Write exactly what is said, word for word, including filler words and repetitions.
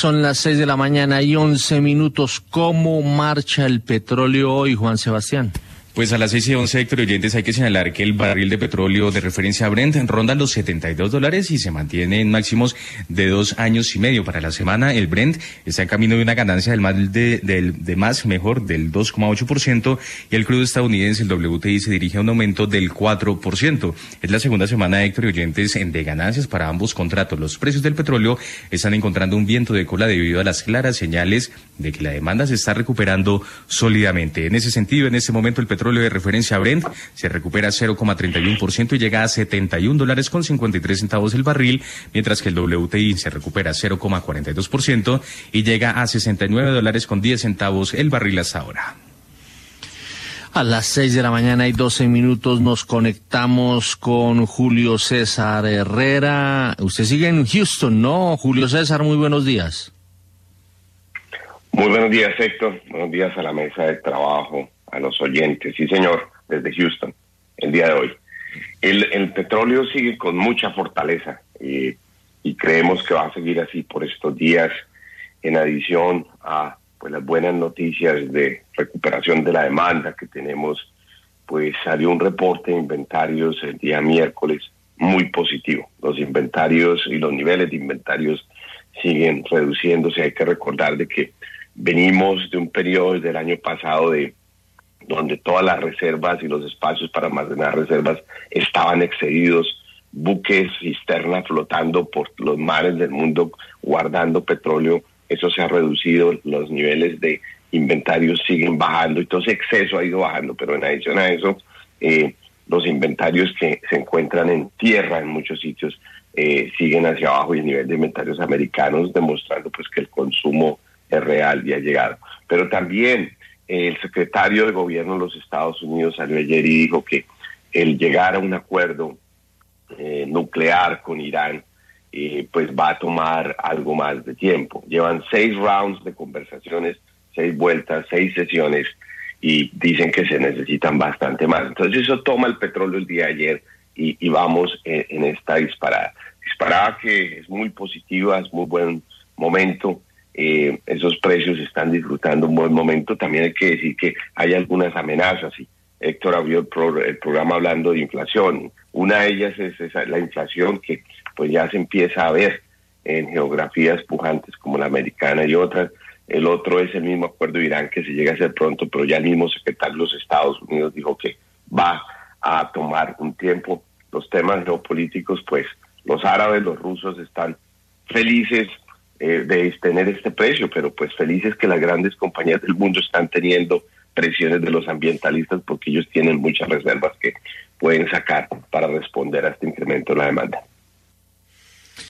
Son las seis de la mañana y once minutos. ¿Cómo marcha el petróleo hoy, Juan Sebastián? Pues a las seis y once, Héctor y oyentes, hay que señalar que el barril de petróleo de referencia Brent ronda los setenta y dos dólares y se mantiene en máximos de dos años y medio. Para la semana, el Brent está en camino de una ganancia del más, de, del, de más mejor del dos coma ocho por ciento y el crudo estadounidense, el W T I, se dirige a un aumento del cuatro por ciento. Es la segunda semana, Héctor y oyentes, de ganancias para ambos contratos. Los precios del petróleo están encontrando un viento de cola debido a las claras señales de que la demanda se está recuperando sólidamente. En ese sentido, en este momento, el petróleo de referencia Brent se recupera cero coma treinta y uno por ciento y llega a setenta y un dólares con cincuenta y tres centavos el barril, mientras que el W T I se recupera cero coma cuarenta y dos por ciento y llega a sesenta y nueve dólares con diez centavos el barril hasta ahora. A las seis de la mañana y doce minutos nos conectamos con Julio César Herrera. Usted sigue en Houston, ¿no? Julio César, muy buenos días. Muy buenos días, Héctor. Buenos días a la mesa de trabajo, a los oyentes. Sí, señor, desde Houston, el día de hoy. El, el petróleo sigue con mucha fortaleza y, y creemos que va a seguir así por estos días, en adición a pues las buenas noticias de recuperación de la demanda que tenemos. Pues salió un reporte de inventarios el día miércoles muy positivo. Los inventarios y los niveles de inventarios siguen reduciéndose. Hay que recordar de que venimos de un periodo del año pasado de donde todas las reservas y los espacios para almacenar reservas estaban excedidos, buques cisterna flotando por los mares del mundo guardando petróleo. Eso se ha reducido, los niveles de inventarios siguen bajando y todo ese exceso ha ido bajando, pero en adición a eso, eh, los inventarios que se encuentran en tierra en muchos sitios eh, siguen hacia abajo y el nivel de inventarios americanos demostrando pues que el consumo es real y ha llegado. Pero también eh, el secretario de gobierno de los Estados Unidos salió ayer y dijo que el llegar a un acuerdo eh, nuclear con Irán eh, pues va a tomar algo más de tiempo. Llevan seis rounds de conversaciones, seis vueltas, seis sesiones y dicen que se necesitan bastante más. Entonces eso toma el petróleo el día de ayer y, y vamos en, en esta disparada. Disparada que es muy positiva, es muy buen momento. Eh, esos precios están disfrutando un buen momento. También hay que decir que hay algunas amenazas y Héctor abrió el, pro, el programa hablando de inflación. Una de ellas es esa, la inflación que pues ya se empieza a ver en geografías pujantes como la americana y otras. El otro es el mismo acuerdo de Irán que se llega a hacer pronto, pero ya el mismo secretario de los Estados Unidos dijo que va a tomar un tiempo. Los temas geopolíticos, pues los árabes, los rusos están felices eh, de tener este precio, pero pues felices que las grandes compañías del mundo están teniendo presiones de los ambientalistas porque ellos tienen muchas reservas que pueden sacar para responder a este incremento de la demanda.